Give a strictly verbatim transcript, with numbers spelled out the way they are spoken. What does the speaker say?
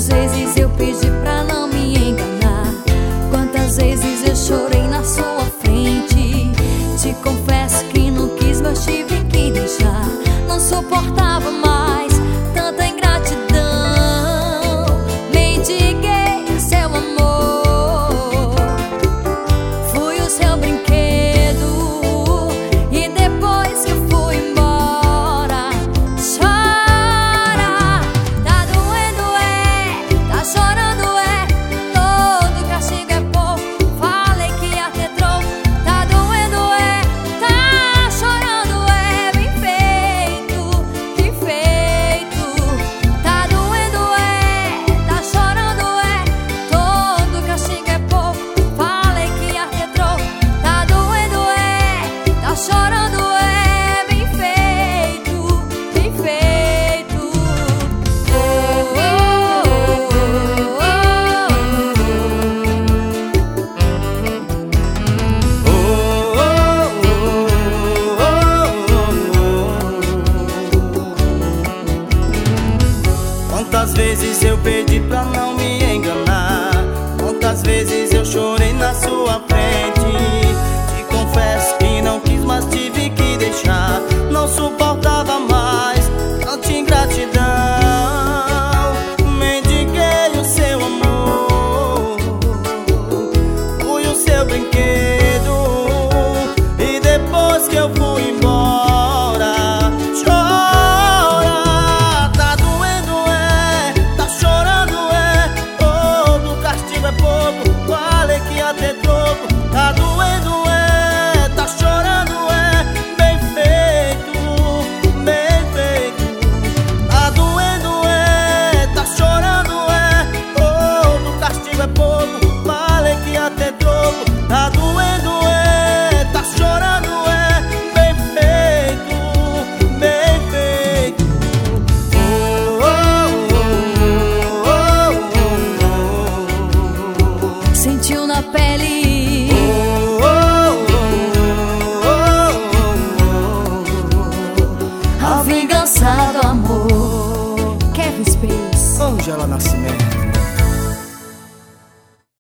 Quantas vezes eu pedi pra não me enganar, quantas vezes eu chorei na sua frente. Te confesso que não quis, mas tive que deixar. Não suportava mais tanta ingratidão. Mendiguei o seu amor, fui o seu brinquedo, e depois que eu fui embora, chora. Tá doendo, é, tá chorando, é, todo castigo é pouco. Falei que ia ter troco. Tá doendo, é, tá chorando, é, bem feito, bem feito. Tá doendo, é, tá chorando, é, todo castigo é pouco. Falei que ia ter troco. Tá doendo, é, tá chorando, é, bem feito, bem feito. Oh, oh, Quantas vezes eu pedi pra não me enganar, quantas vezes eu chorei na sua frente. Te confesso que não quis, mas tive que deixar. Não suportava mais tanta ingratidão. Mendiguei o seu amor, fui o seu brinquedo, e depois que eu fui embora, chora. Tá doendo, é, tá chorando, é, todo castigo é pouco. Falei que ia ter troco. Tá doendo, é, tá chorando, é, bem feito, bem feito. Tá doendo, é, tá chorando, é, todo castigo é pouco. Falei que ia ter troco. Tá doendo, é, tá chorando, é, bem feito, bem feito. Oh, oh, oh, oh, oh. sentiu na pele a vingança do amor. Kevin Space. Ângela Nascimento.